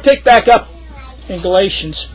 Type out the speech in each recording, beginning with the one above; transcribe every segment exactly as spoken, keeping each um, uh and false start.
pick back up in Galatians.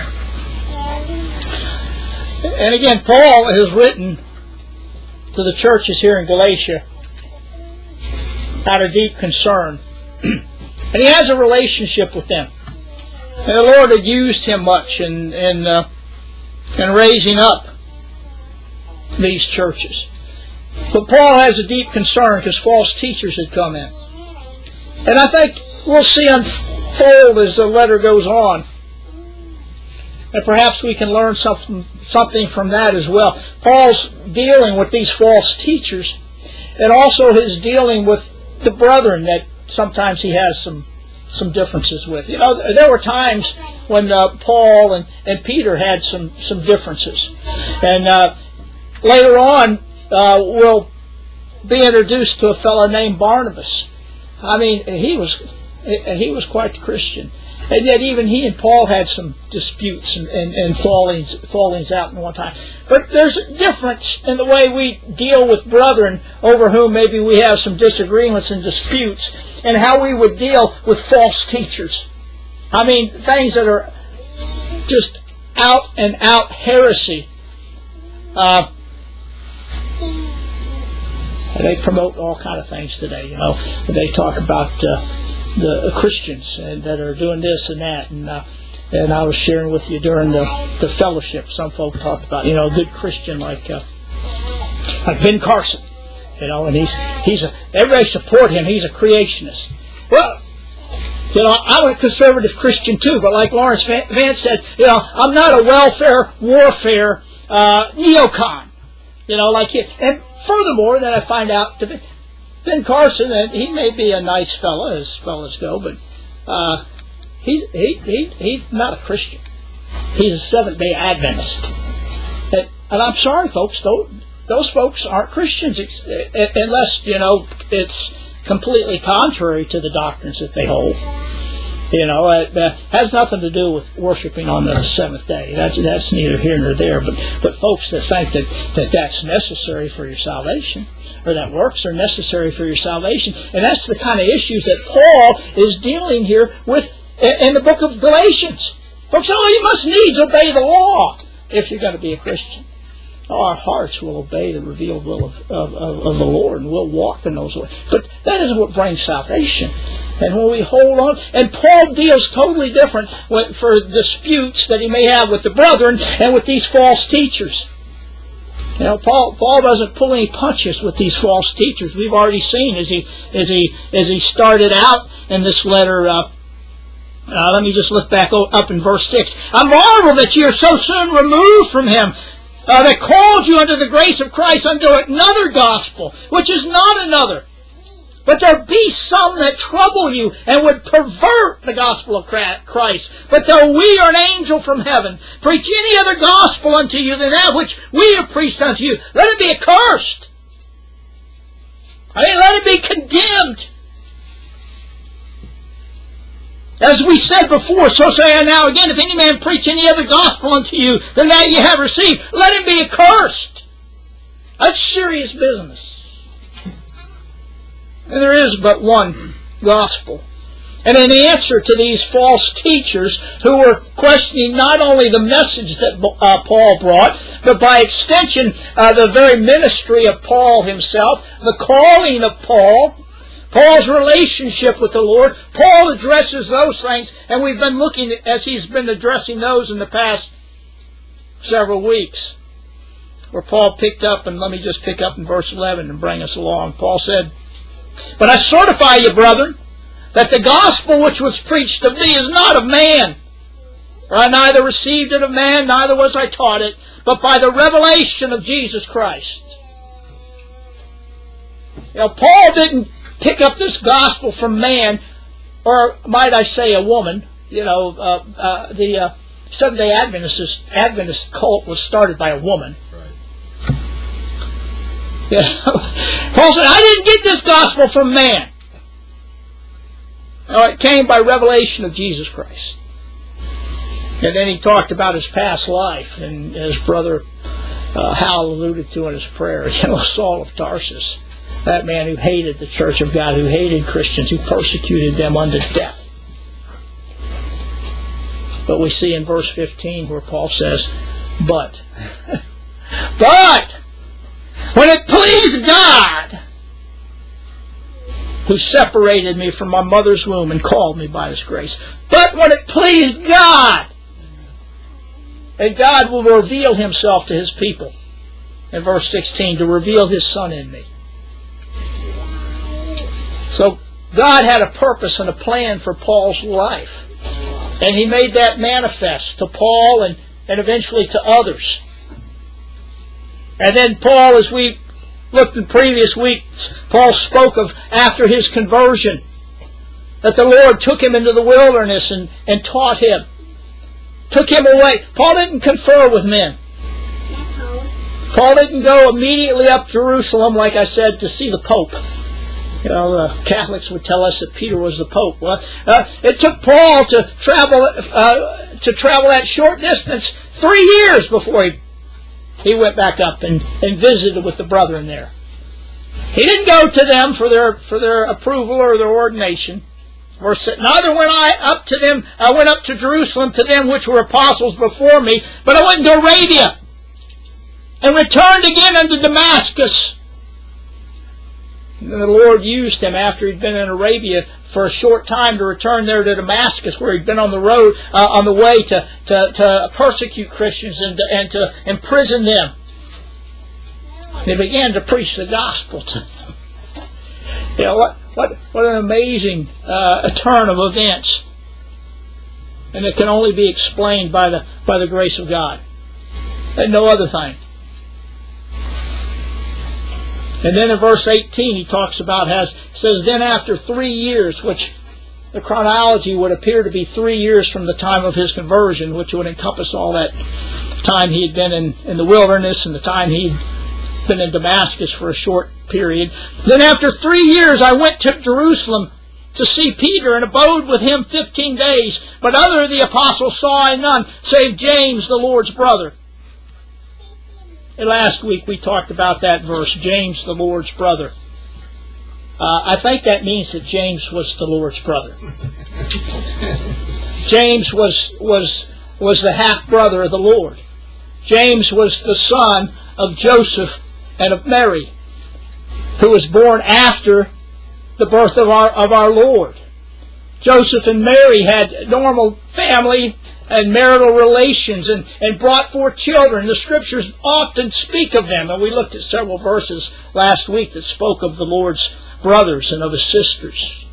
And again, Paul has written to the churches here in Galatia out of deep concern. And he has a relationship with them. And the Lord had used him much in, in, uh, in raising up these churches. But Paul has a deep concern because false teachers had come in. And I think we'll see unfold as the letter goes on. And perhaps we can learn something, something from that as well. Paul's dealing with these false teachers, and also his dealing with the brethren that sometimes he has some some differences with. You know, there were times when uh, Paul and, and Peter had some, some differences. And uh, later on, uh, we'll be introduced to a fellow named Barnabas. I mean, he was he was quite the Christian. And yet even he and Paul had some disputes and, and, and fallings, fallings out in one time. But there's a difference in the way we deal with brethren over whom maybe we have some disagreements and disputes, and how we would deal with false teachers. I mean, things that are just out and out heresy. Uh, they promote all kind of things today, you know. They talk about Uh, the Christians and that are doing this and that, and uh, and I was sharing with you during the, the fellowship. Some folk talked about, you know, a good Christian like uh, like Ben Carson, you know, and he's he's a, everybody support him. He's a creationist. Well, you know, I'm a conservative Christian too, but like Lawrence Vance said, you know, I'm not a welfare warfare uh, neocon, you know, like he. And furthermore, that I find out to be. Ben Carson, and he may be a nice fella, as fellas go, but uh, he, he, he, he's not a Christian. He's a Seventh-day Adventist. And, and I'm sorry, folks, those, those folks aren't Christians unless, you know, it's completely contrary to the doctrines that they hold. You know, it uh, has nothing to do with worshiping on the seventh day. That's that's neither here nor there. But but folks that think that, that that's necessary for your salvation, or that works are necessary for your salvation, and that's the kind of issues that Paul is dealing here with in the book of Galatians. Folks, all you must needs obey the law if you're going to be a Christian. Our hearts will obey the revealed will of, of, of, of the Lord, and we'll walk in those ways. But that isn't what brings salvation. And when we hold on, and Paul deals totally different with, for disputes that he may have with the brethren and with these false teachers. You know, Paul Paul doesn't pull any punches with these false teachers. We've already seen as he as he as he started out in this letter. Uh, uh, let me just look back up in verse six. I marvel that you are so soon removed from him. Uh, that called you under the grace of Christ unto another gospel, which is not another. But there be some that trouble you and would pervert the gospel of Christ. But though we are an angel from heaven, preach any other gospel unto you than that which we have preached unto you, let it be accursed. I mean, let it be condemned. As we said before, so say I now again, if any man preach any other gospel unto you than that ye have received, let him be accursed. That's serious business. And there is but one gospel. And in answer to these false teachers who were questioning not only the message that uh, Paul brought, but by extension uh, the very ministry of Paul himself, the calling of Paul, Paul's relationship with the Lord, Paul addresses those things, and we've been looking as he's been addressing those in the past several weeks, where Paul picked up, and let me just pick up in verse eleven and bring us along. Paul said, But I certify you, brethren, that the gospel which was preached of me is not of man. For I neither received it of man, neither was I taught it, but by the revelation of Jesus Christ. You know, Paul didn't pick up this gospel from man, or might I say a woman. You know, uh, uh, the uh, Seventh-day Adventist, Adventist cult was started by a woman. You know, Paul said, I didn't get this gospel from man. No, it came by revelation of Jesus Christ. And then he talked about his past life, and his brother uh, Hal alluded to in his prayer, you know, Saul of Tarsus, that man who hated the church of God, who hated Christians, who persecuted them unto death. But we see in verse fifteen where Paul says, But, but, when it pleased God, who separated me from my mother's womb and called me by His grace. But when it pleased God, and God will reveal Himself to His people, in verse sixteen, to reveal His Son in me. So God had a purpose and a plan for Paul's life. And He made that manifest to Paul and, and eventually to others. And then Paul, as we looked in previous weeks, Paul spoke of after his conversion, that the Lord took him into the wilderness and, and taught him. Took him away. Paul didn't confer with men. Paul didn't go immediately up Jerusalem, like I said, to see the Pope. You know, the Catholics would tell us that Peter was the Pope. Well, uh, it took Paul to travel uh, to travel that short distance three years before he he went back up and, and visited with the brethren there. He didn't go to them for their for their approval or their ordination. Verse, neither went I up to them. I went up to Jerusalem to them which were apostles before me, but I went into Arabia and returned again unto Damascus. And the Lord used him after he'd been in Arabia for a short time to return there to Damascus, where he'd been on the road, uh, on the way to, to, to persecute Christians and to, and to imprison them. And he began to preach the gospel to them. You know, what, what, what an amazing uh, turn of events. And it can only be explained by the, by the grace of God. And no other thing. And then in verse eighteen he talks about, has says, then after three years, which the chronology would appear to be three years from the time of his conversion, which would encompass all that time he had been in, in the wilderness and the time he'd been in Damascus for a short period. Then after three years I went to Jerusalem to see Peter and abode with him fifteen days. But other of the apostles saw I none, save James, the Lord's brother. And last week we talked about that verse, James, the Lord's brother. Uh, I think that means that James was the Lord's brother. James was was was the half brother of the Lord. James was the son of Joseph and of Mary, who was born after the birth of our of our Lord. Joseph and Mary had normal family and marital relations, and, and brought forth children. The Scriptures often speak of them, and we looked at several verses last week that spoke of the Lord's brothers and of His sisters.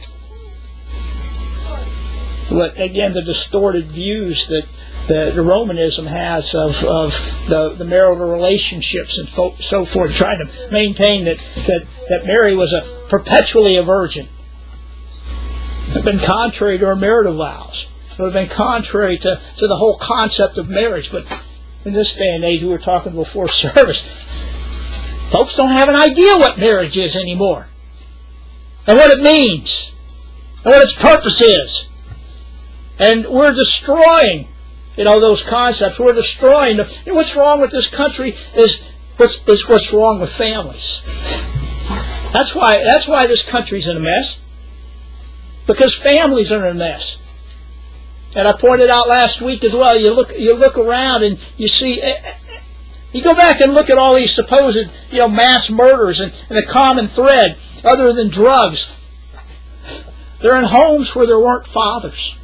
But again, the distorted views that the, the Romanism has of, of the, the marital relationships and fo- so forth, trying to maintain that, that, that Mary was a perpetually a virgin, have been contrary to her marital vows. It would have been contrary to, to the whole concept of marriage. But in this day and age, we were talking before service, folks don't have an idea what marriage is anymore, and what it means, and what its purpose is. And we're destroying, you know, those concepts. We're destroying them. You know, what's wrong with this country is what's, is what's wrong with families. That's why, that's why this country's in a mess. Because families are in a mess. And I pointed out last week as well, you look you look around and you see, you go back and look at all these supposed, you know, mass murders, and, and the common thread, other than drugs, they're in homes where there weren't fathers.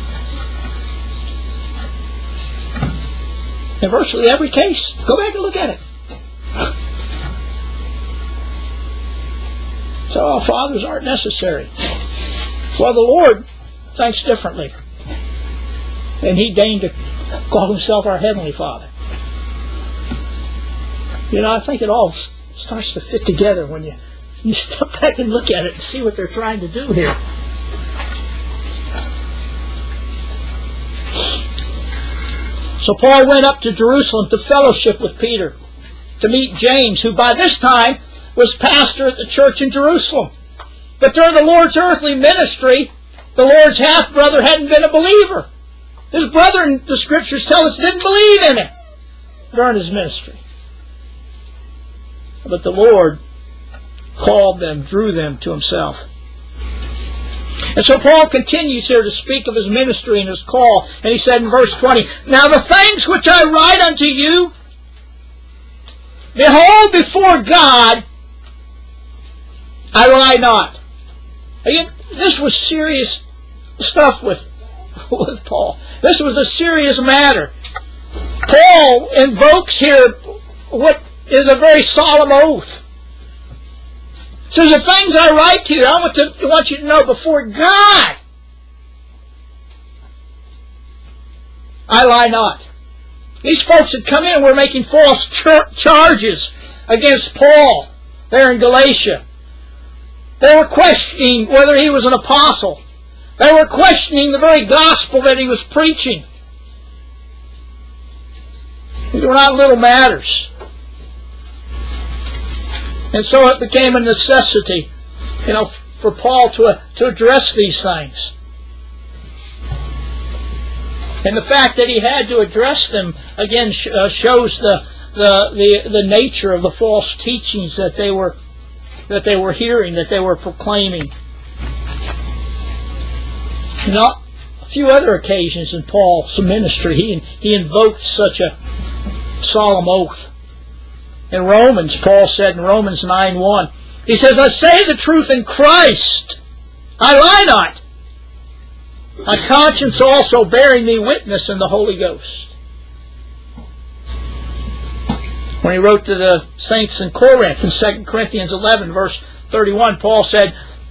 In virtually every case. Go back and look at it. So, oh, fathers aren't necessary. Well, the Lord thinks differently. And He deigned to call Himself our Heavenly Father. You know, I think it all starts to fit together when you, you step back and look at it and see what they're trying to do here. So Paul went up to Jerusalem to fellowship with Peter, to meet James, who by this time was pastor at the church in Jerusalem. But during the Lord's earthly ministry, the Lord's half-brother hadn't been a believer. His brethren, the Scriptures tell us, didn't believe in Him during His ministry. But the Lord called them, drew them to Himself. And so Paul continues here to speak of his ministry and his call. And he said in verse twenty, "Now the things which I write unto you, behold, before God, I lie not." Again, this was serious stuff with, with Paul. This was a serious matter. Paul invokes here what is a very solemn oath. So the things I write to you, I want, to, I want you to know before God, I lie not. These folks had come in and were making false char- charges against Paul there in Galatia. They were questioning whether he was an apostle. They were questioning the very gospel that he was preaching. These were not little matters. And so it became a necessity, you know, for Paul to, uh, to address these things. And the fact that he had to address them, again, sh- uh, shows the, the, the, the nature of the false teachings that they were that they were hearing, that they were proclaiming. Not a few other occasions in Paul's ministry, he, he invoked such a solemn oath. In Romans, Paul said in Romans nine one, he says, "I say the truth in Christ, I lie not. My conscience also bearing me witness in the Holy Ghost." When he wrote to the saints in Corinth in Second Corinthians eleven, verse thirty-one, Paul said,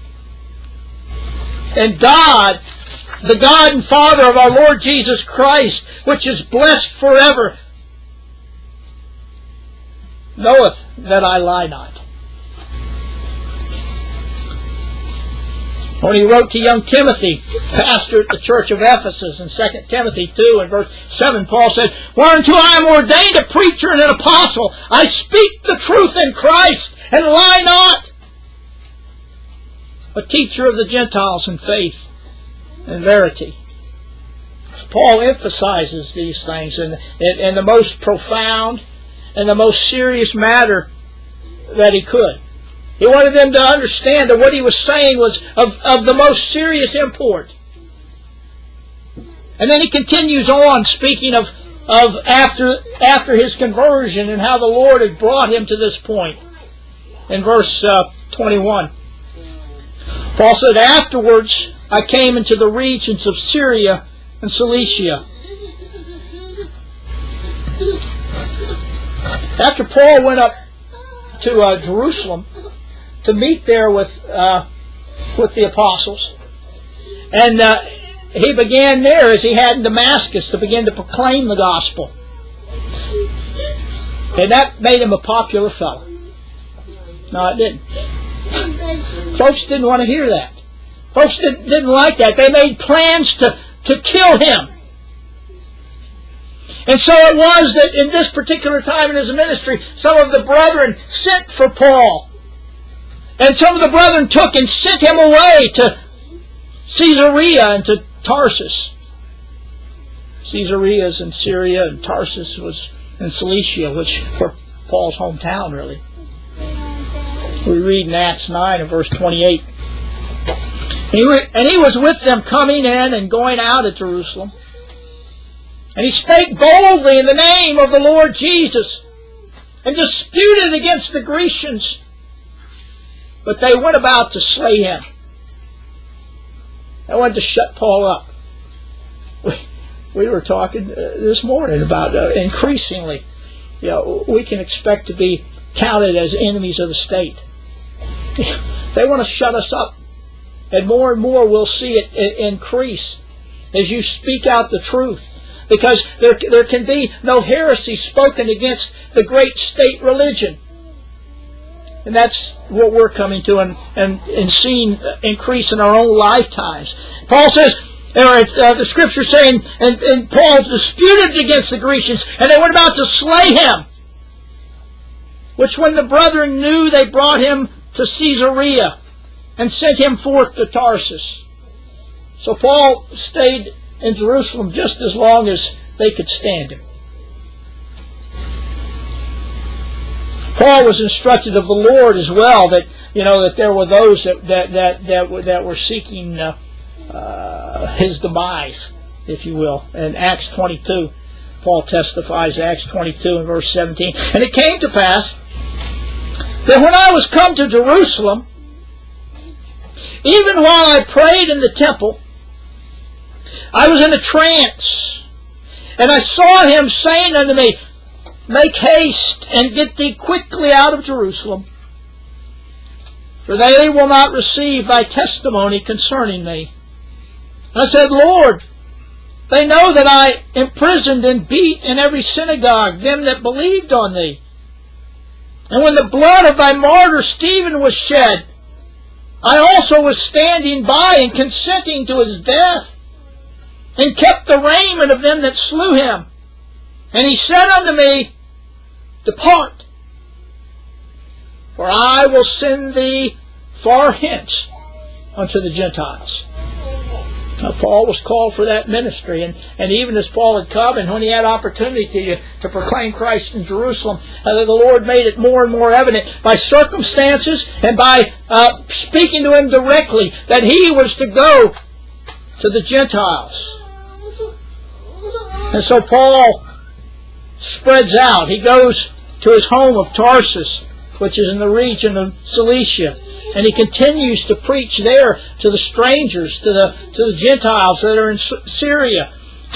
"And God, the God and Father of our Lord Jesus Christ, which is blessed forever, knoweth that I lie not." When he wrote to young Timothy, pastor at the church of Ephesus, in Second Timothy two and verse seven, Paul said, "Whereunto I am ordained a preacher and an apostle, I speak the truth in Christ, and lie not, a teacher of the Gentiles in faith and verity." Paul emphasizes these things in, in, in the most profound and the most serious matter that he could. He wanted them to understand that what he was saying was of, of the most serious import. And then he continues on speaking of, of after, after his conversion and how the Lord had brought him to this point. In verse uh, twenty-one, Paul said, "Afterwards I came into the regions of Syria and Cilicia." After Paul went up to uh, Jerusalem to meet there with uh, with the apostles, and uh, he began there, as he had in Damascus, to begin to proclaim the gospel, and that made him a popular fellow. No, it didn't. Folks didn't want to hear that. Folks didn't, didn't like that. They made plans to, to kill him. And so it was that in this particular time in his ministry, some of the brethren sent for Paul. And some of the brethren took and sent him away to Caesarea and to Tarsus. Caesarea is in Syria, and Tarsus was in Cilicia, which were Paul's hometown, really. We read in Acts nine and verse twenty-eight. He re- and he was with them coming in and going out of Jerusalem. And he spake boldly in the name of the Lord Jesus, and disputed against the Grecians. But they went about to slay him. They wanted to shut Paul up. We, we were talking uh, this morning about uh, increasingly, you know, we can expect to be counted as enemies of the state. They want to shut us up. And more and more we'll see it increase as you speak out the truth. Because there, there can be no heresy spoken against the great state religion. And that's what we're coming to and, and, and seeing increase in our own lifetimes. Paul says, or uh, the scripture saying, and, and Paul disputed against the Grecians, and they went about to slay him. Which when the brethren knew, they brought him to Caesarea and sent him forth to Tarsus. So Paul stayed in Jerusalem just as long as they could stand him. Paul was instructed of the Lord as well, that you know that there were those that that that that were, that were seeking uh, uh, his demise, if you will. In Acts twenty-two, Paul testifies, Acts twenty-two and verse seventeen. And it came to pass that when I was come to Jerusalem, even while I prayed in the temple, I was in a trance, and I saw him saying unto me, Make haste and get thee quickly out of Jerusalem, for they will not receive thy testimony concerning me. And I said, Lord, they know that I imprisoned and beat in every synagogue them that believed on thee. And when the blood of thy martyr Stephen was shed, I also was standing by and consenting to his death, and kept the raiment of them that slew him. And he said unto me, Depart, for I will send thee far hence unto the Gentiles. Now, Paul was called for that ministry, and, and even as Paul had come, and when he had opportunity to, to proclaim Christ in Jerusalem, uh, the Lord made it more and more evident by circumstances and by uh, speaking to him directly that he was to go to the Gentiles. And so Paul spreads out. He goes to his home of Tarsus, which is in the region of Cilicia, and he continues to preach there to the strangers, to the to the Gentiles that are in Syria.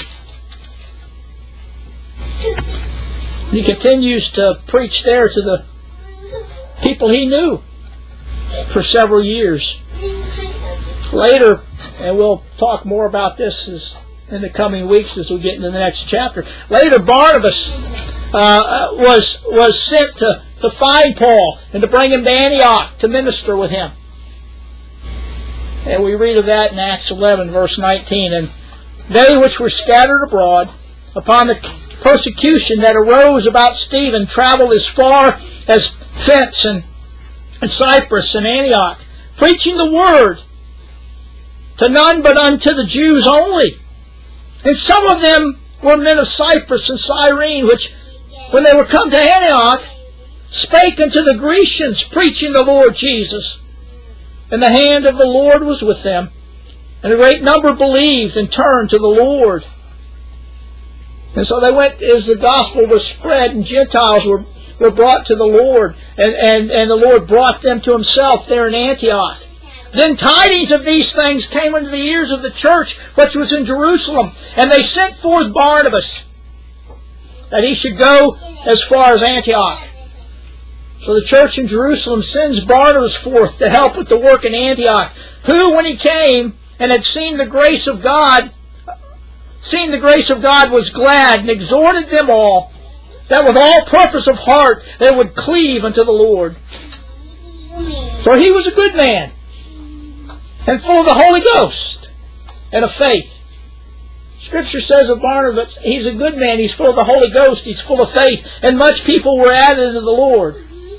He continues to preach there to the people he knew for several years. Later, and we'll talk more about this as in the coming weeks as we get into the next chapter. Later, Barnabas uh, was was sent to, to find Paul and to bring him to Antioch to minister with him. And we read of that in Acts eleven, verse nineteen. And they which were scattered abroad upon the persecution that arose about Stephen traveled as far as Phenice and, and Cyprus and Antioch, preaching the word to none but unto the Jews only. And some of them were men of Cyprus and Cyrene, which, when they were come to Antioch, spake unto the Grecians, preaching the Lord Jesus. And the hand of the Lord was with them. And a great number believed and turned to the Lord. And so they went, as the gospel was spread, and Gentiles were, were brought to the Lord. And, and, and the Lord brought them to himself there in Antioch. Then tidings of these things came unto the ears of the church which was in Jerusalem, and they sent forth Barnabas, that he should go as far as Antioch. So the church in Jerusalem sends Barnabas forth to help with the work in Antioch, who, when he came and had seen the grace of God, seen the grace of God, was glad, and exhorted them all, that with all purpose of heart they would cleave unto the Lord. For he was a good man, and full of the Holy Ghost and of faith. Scripture says of Barnabas, he's a good man, he's full of the Holy Ghost, he's full of faith, and much people were added unto the Lord.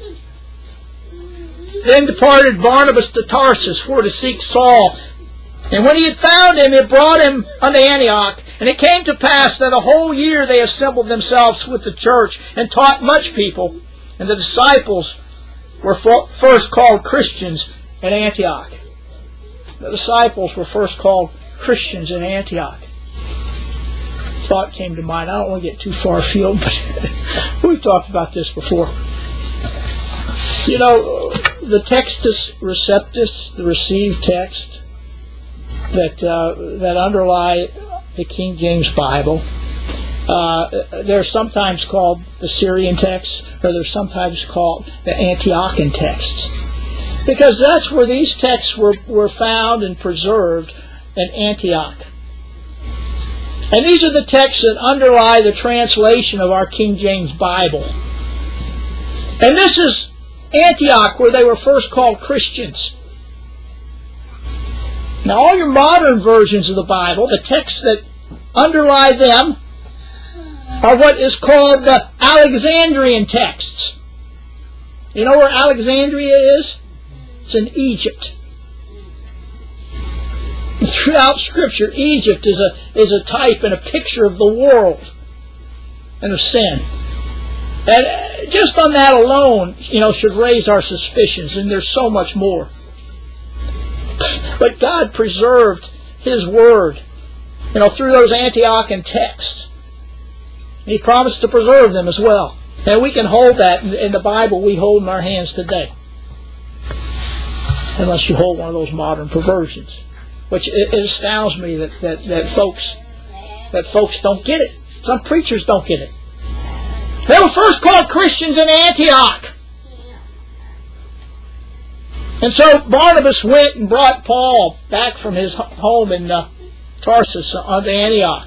Then departed Barnabas to Tarsus for to seek Saul. And when he had found him, he brought him unto Antioch. And it came to pass that a whole year they assembled themselves with the church, and taught much people. And the disciples were first called Christians in Antioch. The disciples were first called Christians in Antioch. Thought came to mind. I don't want to get too far afield, but we've talked about this before. You know, the Textus Receptus, the received text that uh, that underlie the King James Bible, uh, they're sometimes called the Syrian texts, or they're sometimes called the Antiochian texts. Because that's where these texts were, were found and preserved in Antioch. And these are the texts that underlie the translation of our King James Bible. And this is Antioch, where they were first called Christians. Now, all your modern versions of the Bible, the texts that underlie them, are what is called the Alexandrian texts. You know where Alexandria is? It's in Egypt. Throughout Scripture, Egypt is a is a type and a picture of the world and of sin. And just on that alone, you know, should raise our suspicions, and there's so much more. But God preserved His Word, you know, through those Antiochian texts. He promised to preserve them as well. And we can hold that in the Bible we hold in our hands today. Unless you hold one of those modern perversions. Which it, it astounds me that, that, that folks that folks don't get it. Some preachers don't get it. They were first called Christians in Antioch. And so Barnabas went and brought Paul back from his home in uh, Tarsus onto Antioch.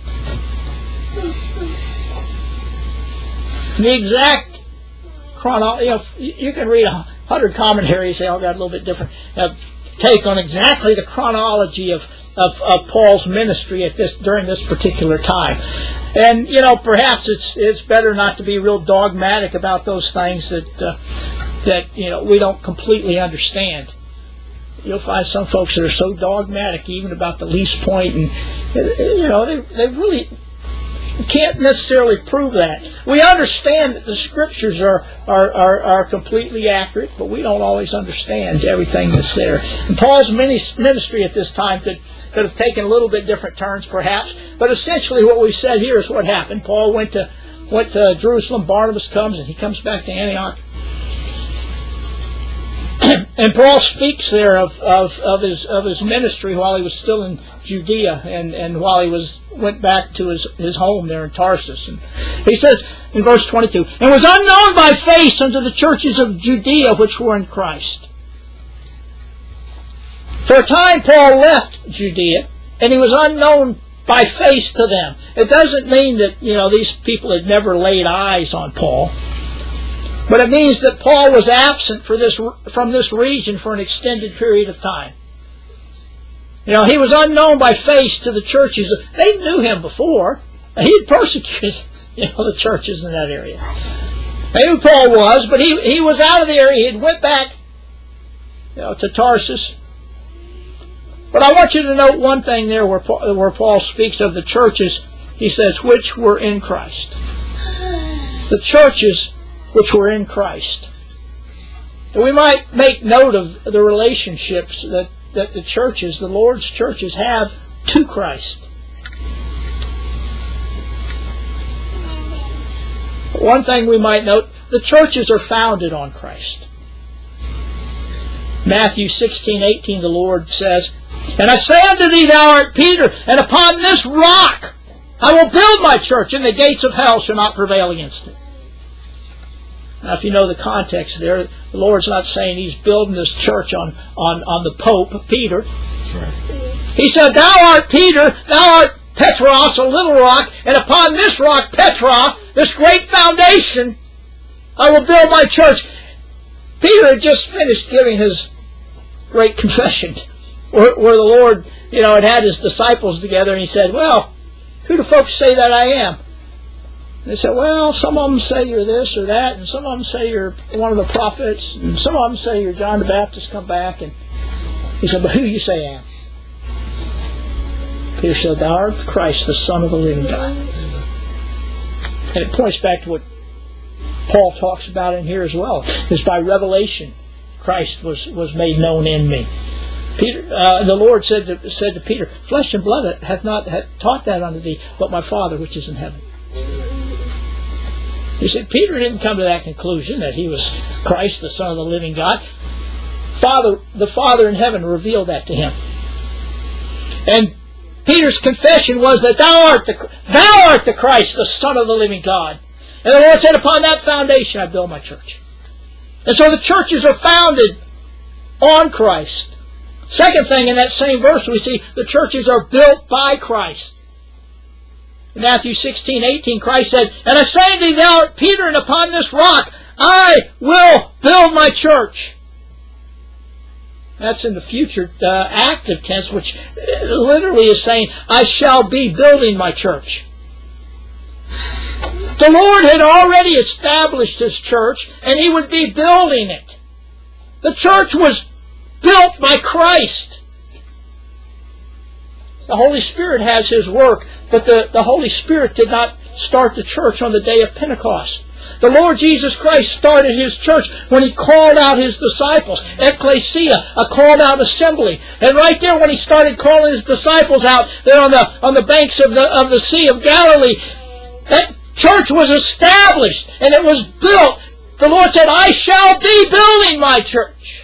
The exact chronology, you know, you can read a hundred commentaries, they all got a little bit different uh, take on exactly the chronology of, of, of Paul's ministry at this during this particular time. And, you know, perhaps it's it's better not to be real dogmatic about those things that, uh, that you know, we don't completely understand. You'll find some folks that are so dogmatic even about the least point, and, you know, they, they really can't necessarily prove that. We understand that the Scriptures are, are, are, are completely accurate, but we don't always understand everything that's there. And Paul's ministry at this time could, could have taken a little bit different turns, perhaps, but essentially what we said here is what happened. Paul went to, went to Jerusalem, Barnabas comes, and he comes back to Antioch. And Paul speaks there of, of, of his of his ministry while he was still in Judea, and, and while he was went back to his, his home there in Tarsus. And he says in verse twenty-two, and was unknown by face unto the churches of Judea which were in Christ. For a time Paul left Judea, and he was unknown by face to them. It doesn't mean that, you know, these people had never laid eyes on Paul. But it means that Paul was absent for this, from this region for an extended period of time. You know, he was unknown by face to the churches. They knew him before. He had persecuted, you know, the churches in that area. They knew who Paul was, but he, he was out of the area. He had went back, you know, to Tarsus. But I want you to note one thing there where Paul, where Paul speaks of the churches. He says, which were in Christ. The churches which were in Christ. And we might make note of the relationships that, that the churches, the Lord's churches, have to Christ. But one thing we might note, the churches are founded on Christ. Matthew sixteen eighteen, the Lord says, and I say unto thee, thou art Peter, and upon this rock I will build my church, and the gates of hell shall not prevail against it. Now, if you know the context there, the Lord's not saying He's building this church on, on, on the Pope, Peter. Right. He said, thou art Peter, thou art Petros, a little rock, and upon this rock, Petra, this great foundation, I will build my church. Peter had just finished giving his great confession, where, where the Lord, you know, had had His disciples together, and He said, well, who do folks say that I am? They said, well, some of them say you're this or that, and some of them say you're one of the prophets, and some of them say you're John the Baptist come back. And He said, but who do you say I am? Peter said, thou art Christ, the Son of the living God. And it points back to what Paul talks about in here as well, is by revelation Christ was, was made known in me. Peter, uh, the Lord said to, said to Peter, flesh and blood hath not hath taught that unto thee, but my Father which is in heaven. You see, Peter didn't come to that conclusion that he was Christ, the Son of the living God. Father, the Father in heaven revealed that to him. And Peter's confession was that thou art the, thou art the Christ, the Son of the living God. And the Lord said, upon that foundation I build my church. And so the churches are founded on Christ. Second thing, in that same verse we see the churches are built by Christ. In Matthew sixteen eighteen, Christ said, and I say unto thee, thou art Peter, and upon this rock I will build my church. That's in the future uh, active tense, which literally is saying, I shall be building my church. The Lord had already established His church, and He would be building it. The church was built by Christ. The Holy Spirit has His work, but the, the Holy Spirit did not start the church on the day of Pentecost. The Lord Jesus Christ started His church when He called out His disciples. Ecclesia, a called out assembly. And right there when He started calling His disciples out, there on the on the banks of the of the Sea of Galilee, that church was established and it was built. The Lord said, I shall be building my church.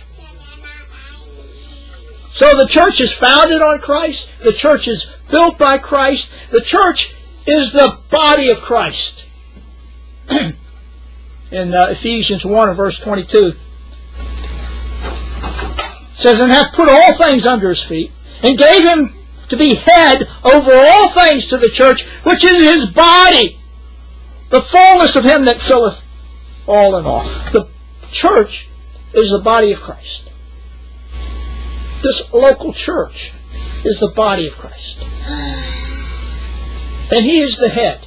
So the church is founded on Christ. The church is built by Christ. The church is the body of Christ. In uh, Ephesians one and verse twenty-two, it says, and hath put all things under His feet, and gave Him to be head over all things to the church, which is His body, the fullness of Him that filleth all in all. The church is the body of Christ. This local church is the body of Christ. And He is the head.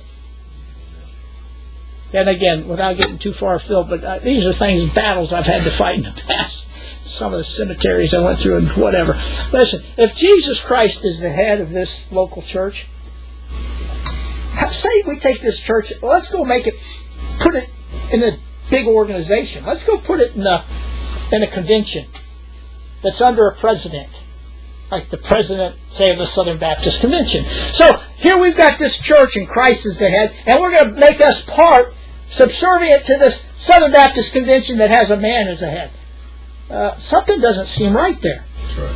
And again, without getting too far afield, but uh, these are things, battles I've had to fight in the past. Some of the cemeteries I went through and whatever. Listen, if Jesus Christ is the head of this local church, say we take this church, let's go make it, put it in a big organization. Let's go put it in a, in a convention that's under a president, like the president, say, of the Southern Baptist Convention. So here we've got this church and Christ is the head, and we're going to make us part, subservient to this Southern Baptist Convention that has a man as a head. Uh, something doesn't seem right there. That's right.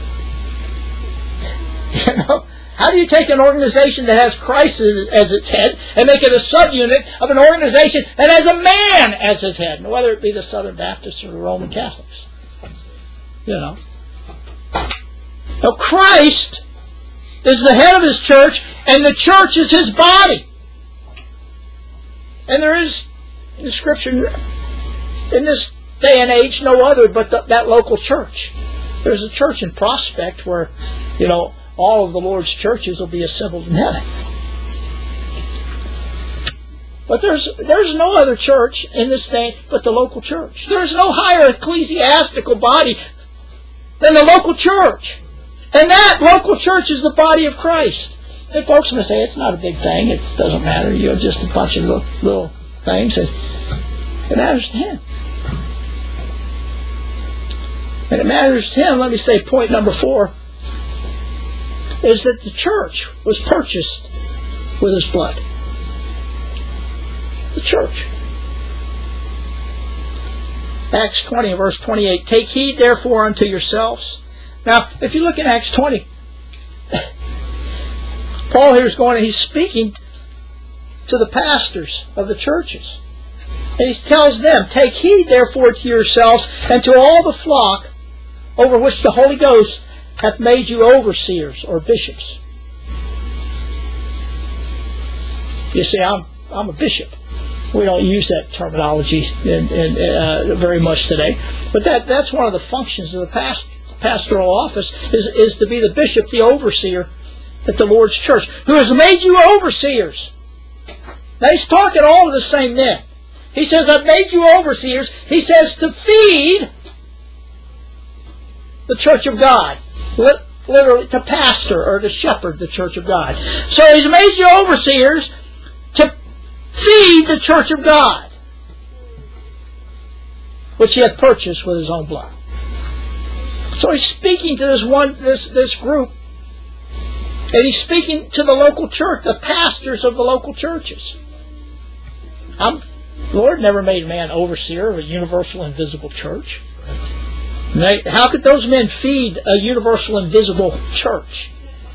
You know, how do you take an organization that has Christ as, as its head and make it a subunit of an organization that has a man as his head, whether it be the Southern Baptists or the Roman Catholics? You know. Now Christ is the head of His church, and the church is His body. And there is inscription in this day and age no other but the, that local church. There's a church in Prospect where, you know, all of the Lord's churches will be assembled in heaven. But there's there's no other church in this day but the local church. There's no higher ecclesiastical body than the local church. And that local church is the body of Christ. And folks may say, it's not a big thing. It doesn't matter. You're just a bunch of little, little things. And it matters to Him. And it matters to Him. Let me say point number four is that the church was purchased with His blood. The church. Acts twenty, verse twenty-eight. Take heed therefore unto yourselves. Now, if you look at Acts twenty, Paul here is going, and he's speaking to the pastors of the churches. And he tells them, take heed therefore to yourselves and to all the flock over which the Holy Ghost hath made you overseers or bishops. You see, I'm I'm a bishop. We don't use that terminology in, in, uh, very much today, but that that's one of the functions of the past, pastoral office is is to be the bishop, the overseer at the Lord's church, who has made you overseers. Now he's talking all of the same men. He says, I've made you overseers. He says to feed the church of God. Literally, to pastor or to shepherd the church of God. So He's made you overseers to feed the church of God, which He hath purchased with His own blood. So He's speaking to this one, this this group, and He's speaking to the local church, the pastors of the local churches. I'm, the Lord never made man overseer of a universal invisible church. How could those men feed a universal invisible church?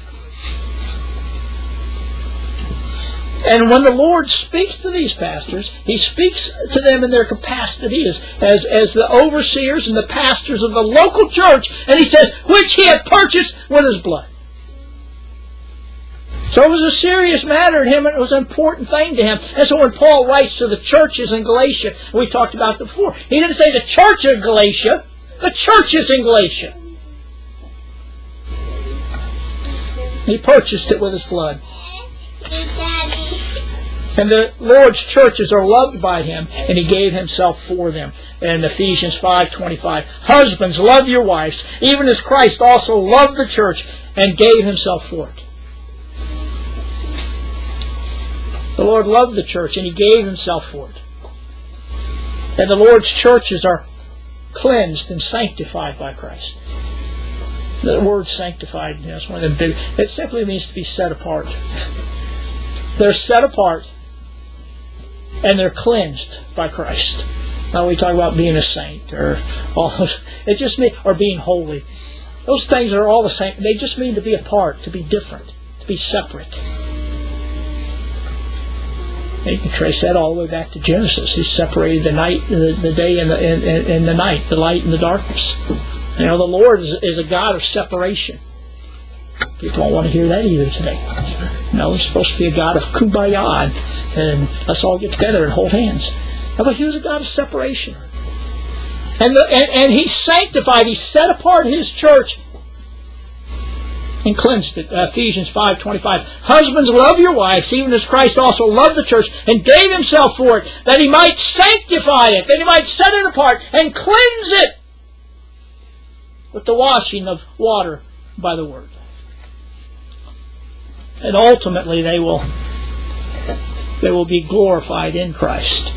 And when the Lord speaks to these pastors, He speaks to them in their capacity as, as, as the overseers and the pastors of the local church, and He says, which He had purchased with His blood. So it was a serious matter to Him, and it was an important thing to Him. And so when Paul writes to the churches in Galatia, we talked about that before, he didn't say the church of Galatia, the churches in Galatia. He purchased it with His blood. And the Lord's churches are loved by Him, and He gave Himself for them. In Ephesians five twenty-five, husbands, love your wives, even as Christ also loved the church and gave Himself for it. The Lord loved the church, and He gave Himself for it. And the Lord's churches are cleansed and sanctified by Christ. The word sanctified, you know, is one of them big. It simply means to be set apart. They're set apart and they're cleansed by Christ. Now we talk about being a saint or all those, it just means, or being holy. Those things are all the same. They just mean to be apart, to be different, to be separate. And you can trace that all the way back to Genesis. He separated the night, the, the day, and the, and, and the night, the light and the darkness. You know, the Lord is, is a God of separation. People don't want to hear that either today. No, He's supposed to be a God of kumbaya, and, and let's all get together and hold hands. No, but He was a God of separation. And, the, and, and He sanctified, He set apart His church and cleansed it. Uh, Ephesians five twenty-five. Husbands, love your wives, even as Christ also loved the church and gave Himself for it, that He might sanctify it, that He might set it apart and cleanse it with the washing of water by the Word. And ultimately they will they will be glorified in Christ.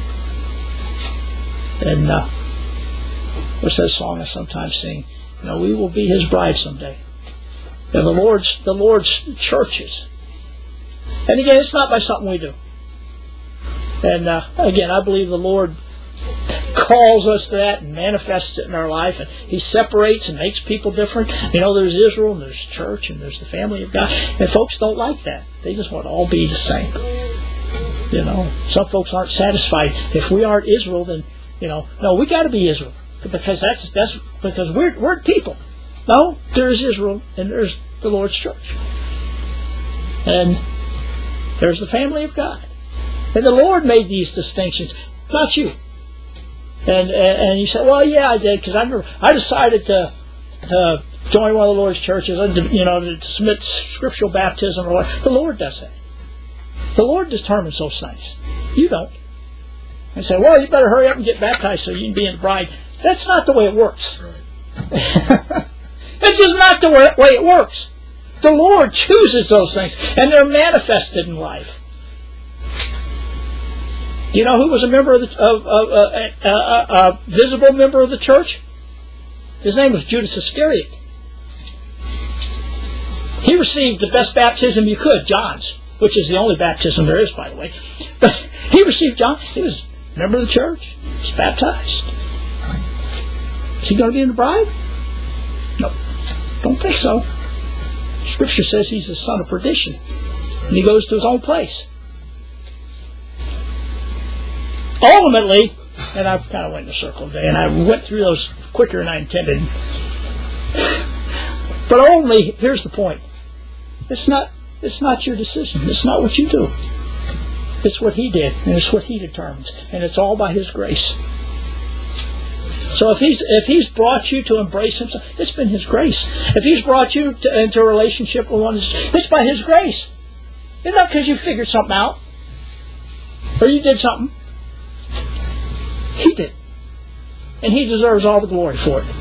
And uh, what's that song I sometimes sing? You know, we will be His bride someday. And the Lord's the Lord's churches. And again, it's not by something we do. And uh, again, I believe the Lord calls us to that and manifests it in our life, and He separates and makes people different. You know, there's Israel and there's church and there's the family of God, and folks don't like that. They just want to all be the same. You know, some folks aren't satisfied. If we aren't Israel, then you know, no, we got to be Israel because that's that's because we're we're people. No, there's Israel and there's the Lord's church, and there's the family of God, and the Lord made these distinctions, not you. And, and and you say, well, yeah, I did, because I remember I decided to to join one of the Lord's churches, you know, to submit scriptural baptism or what. The Lord does that. The Lord determines those things. You don't. And say, well, you better hurry up and get baptized so you can be in the bride. That's not the way it works. Right. It's just not the way it works. The Lord chooses those things, and they're manifested in life. Do you know who was a member of the of, of uh, uh, uh, uh, visible member of the church? His name was Judas Iscariot. He received the best baptism you could, John's, which is the only baptism there is, by the way. But he received John. He was a member of the church. He was baptized. Is he going to be in the bride? No, don't think so. Scripture says he's the son of perdition, and he goes to his own place. Ultimately, and I've kind of went in a circle today, and I went through those quicker than I intended. But only, here's the point. It's not it's not your decision. It's not what you do. It's what He did, and it's what He determines. And it's all by His grace. So if He's if He's brought you to embrace Himself, it's been His grace. If He's brought you to, into a relationship with one, it's by His grace. It's not because you figured something out, or you did something. He did. And He deserves all the glory for it.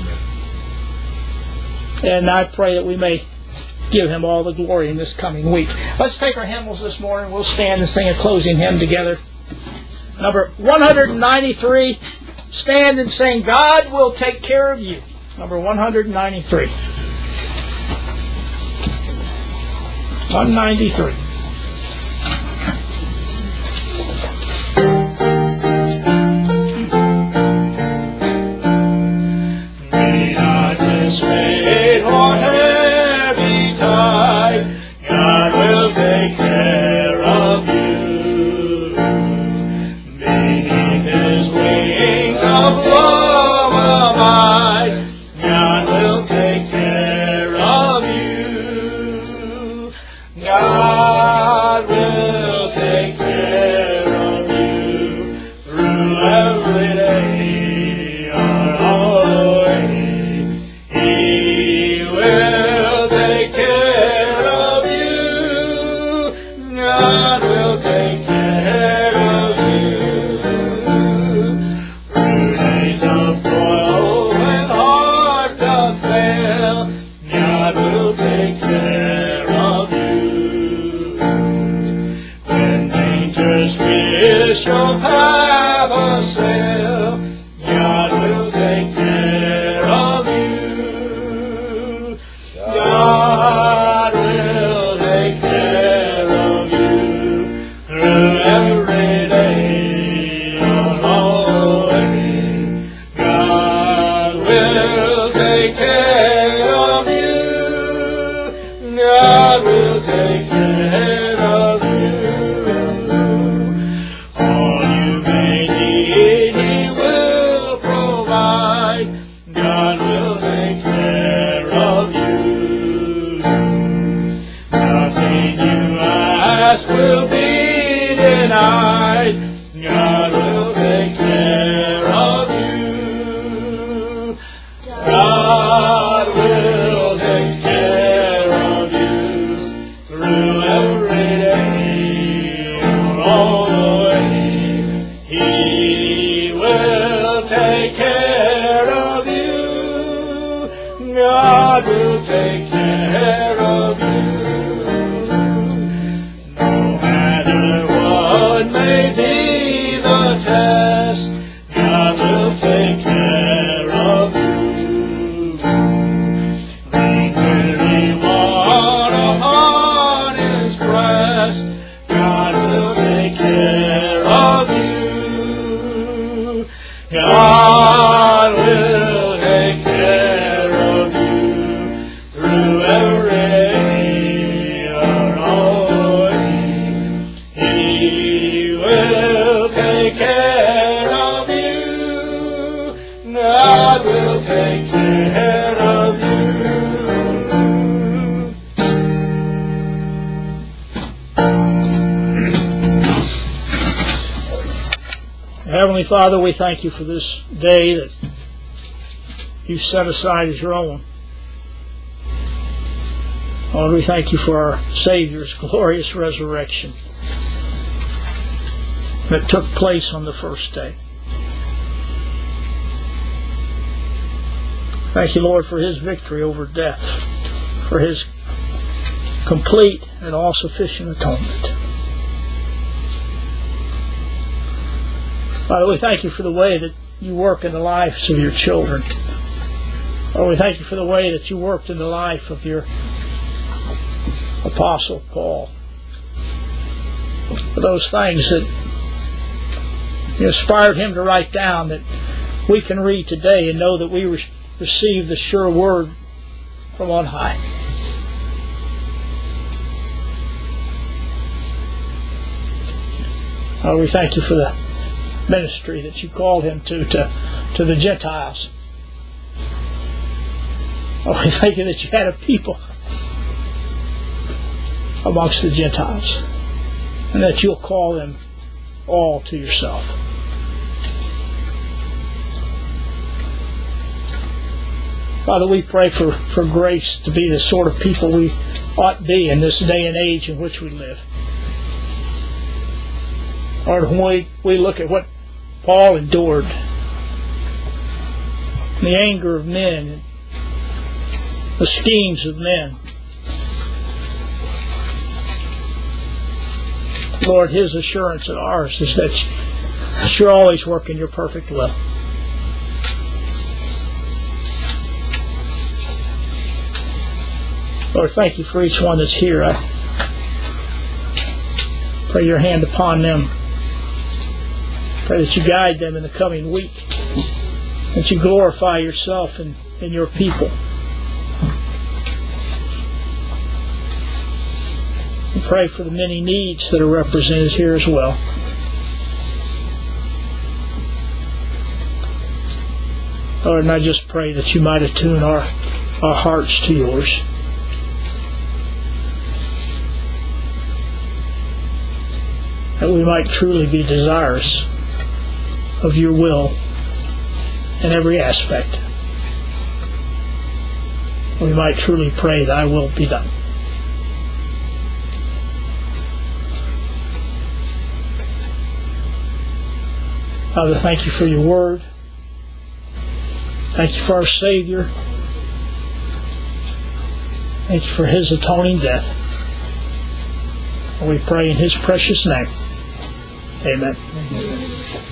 And I pray that we may give Him all the glory in this coming week. Let's take our hymnals this morning. We'll stand and sing a closing hymn together. Number one ninety-three, stand and sing, God Will Take Care of You. Number one ninety-three. one ninety-three. Dismayed or heavy tide, God will take care of you. Beneath His wings of love abide, God will take care of you. God will take care of you through every day or all the way. He will take care of you. God will take care of you. Through days of toil when heart doth fail, God will take care of you. When dangerous fish your path assail, request will be denied. God will take care of you. God will take care of you through every day, all the way. He will take care of you. God will take care of you. No matter what may be the test, God will take care of you. Lean everyone upon His breast, God will take care of you. God will take care of you through every hour, always. He will take care of you. God will take care of you. Heavenly Father, we thank you for this day that you set aside as your own. Lord, we thank you for our Savior's glorious resurrection that took place on the first day. Thank you, Lord, for His victory over death, for His complete and all-sufficient atonement. Father, we thank you for the way that you work in the lives of your children. Lord, we thank you for the way that you worked in the life of your Apostle Paul. For those things that you inspired him to write down that we can read today and know that we re- receive the sure word from on high. Lord, we thank you for the ministry that you called him to, to, to the Gentiles. Oh, we thank you that you had a people amongst the Gentiles, and that you'll call them all to yourself. Father, we pray for, for grace to be the sort of people we ought to be in this day and age in which we live. Lord, when we, we look at what Paul endured, the anger of men, the schemes of men, Lord, his assurance and ours is that you're always working your perfect will. Lord, thank you for each one that's here. I pray your hand upon them. Pray that you guide them in the coming week, that you glorify yourself in, in your people. We pray for the many needs that are represented here as well. Lord, and I just pray that you might attune our, our hearts to yours. That we might truly be desirous of your will in every aspect. We might truly pray, thy will be done. Father, thank you for your word. Thank you for our Savior. Thank you for his atoning death. And we pray in his precious name. Amen. Amen.